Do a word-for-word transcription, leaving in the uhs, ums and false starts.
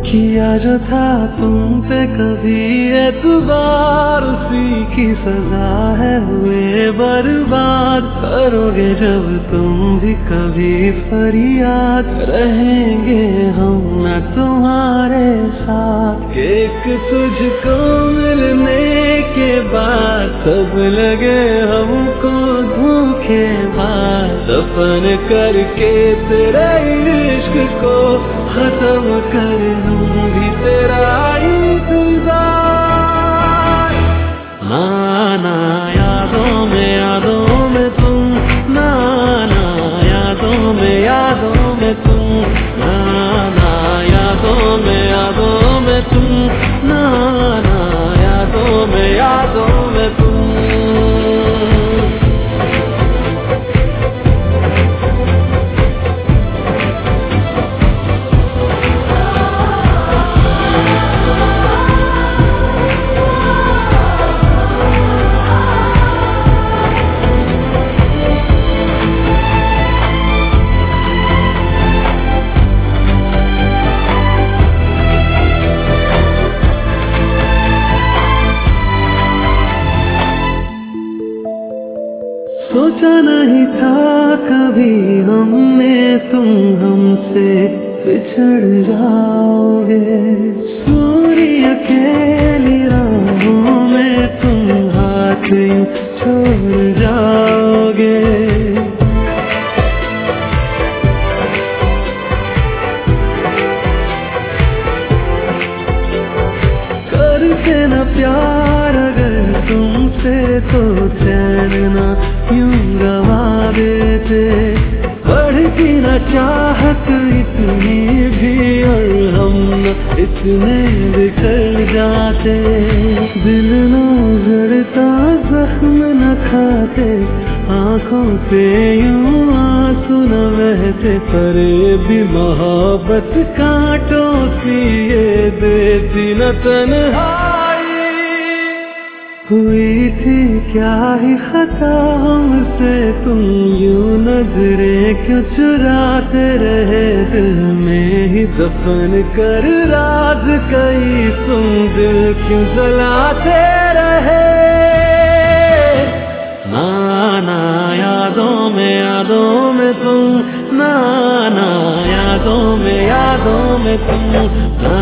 किया जो था तुम पे कभी एतबार, उसी की सजा है हुए बर्बाद। करोगे जब तुम भी कभी फरियाद, रहेंगे हम न तुम्हारे साथ। एक तुझको मिलने के बाद सब लगे हमको धोखेबाज, दफन करके तेरे इश्क को खत्म कर दूं भी तेरा इंतजार। ना ना यादों में यादों में तुम, ना ना यादों में यादों में तुम, ना ना यादों में यादों में तुम, ना ना यादों में यादों में तुम। सोचा नहीं था कभी हमने तुम हमसे बिछड़ जाओगे। सूरी अकेली राहों में तुम हाथ यूं छोड़ जाओगे। करके न प्यार अगर तुमसे तो चैन न यूं गवा देते। बढ़ती न चाहत इतनी भी और हम न इतने बिखर जाते। दिल न उजड़ता जख्म न खाते, आंखों से यूं आंसू न बहते। पर भी मोहब्बत कांटों सी ये देती न तन्हाई। हुई थी क्या ही खता हमसे, तुम यूं नजरें क्यों चुराते रहे। दिल में ही दफन कर राज कई तुम दिल क्यों जलाते रहे। ना ना यादों में यादों में तुम, ना ना यादों में यादों में तुम, ना